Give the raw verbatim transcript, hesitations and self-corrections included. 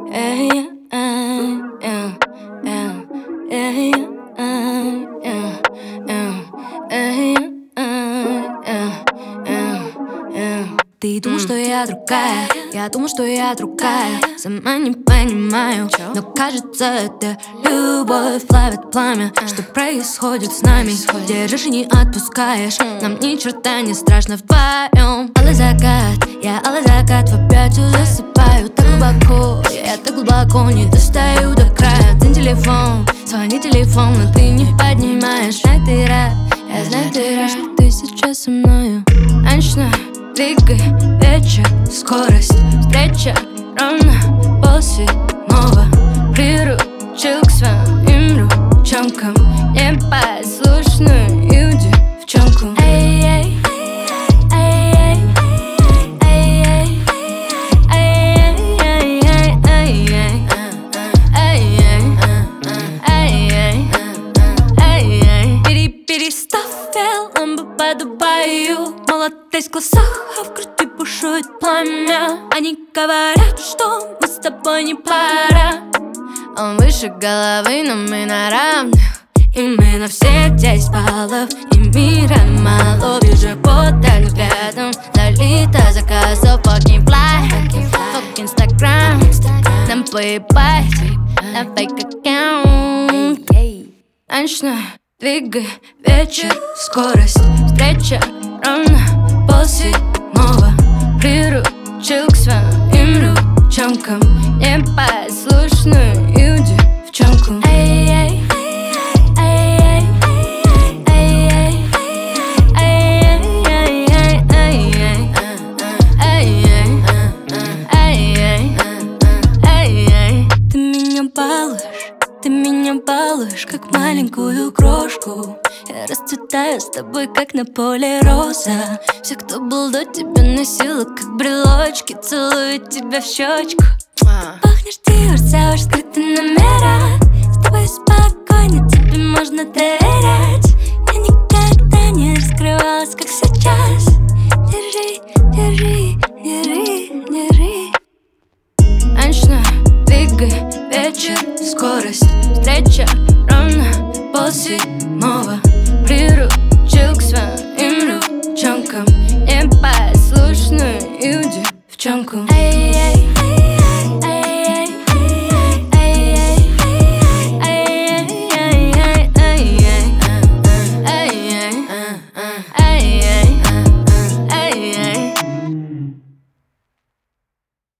Ты думал, что я другая, я думал, что я другая. Сама не понимаю, но кажется, это любовь плавит пламя. Что происходит с нами? Держишь и не отпускаешь. Нам ни черта не страшно вдвоем. Алый закат, я алый закат в опятию засыпаю так глубоко. Я так глубоко не достаю до края. Ты телефон, звони телефон, но ты не поднимаешь. Знаю, ты рад, я знаю, ты рад, что ты сейчас со мною. Ночной двигай вечер, скорость, встреча ровно полседьмого. Приручил к своим ручонкам непослушную девчонку. Эй-эй, эй-эй, эй-эй, эй-эй, эй-эй, эй-эй, эй-эй. Переставил ламбу по Дубаю. Молодость в глазах, а в груди бушует пламя. Они говорят, что мы с тобой не пара. Он выше головы, но мы на равных. И мы на все десять баллов. И мира мало. Вижу подаль взглядом. Залито заказов, fucking fly, fuck Instagram. Нам поебать на фейк аккаунт. Ночной двигай вечер, скорость, встреча ровно полседьмого. Приручил к своим ручонкам непослушную девчонку. Эй-эй, эй-эй, эй-эй, эй-эй, эй-эй, эй-эй, эй-эй. Ты меня балуешь, ты меня балуешь, как маленькую крошку. Я расцветаю с тобой, как на поле роза. Все, кто был до тебя, носила, как брелочки. Целуют тебя в щечку. Пахнешь Диор, Сауэр, скрытые номера. С тобой спокойно, тебе можно доверять. Я никогда не раскрывалась, как сейчас. Держи, держи, держи, держи. Ночной двигай вечер, скорость, встреча ровно полседьмого. Приручил к своим ручонкам непослушную девчонку. Эй-эй.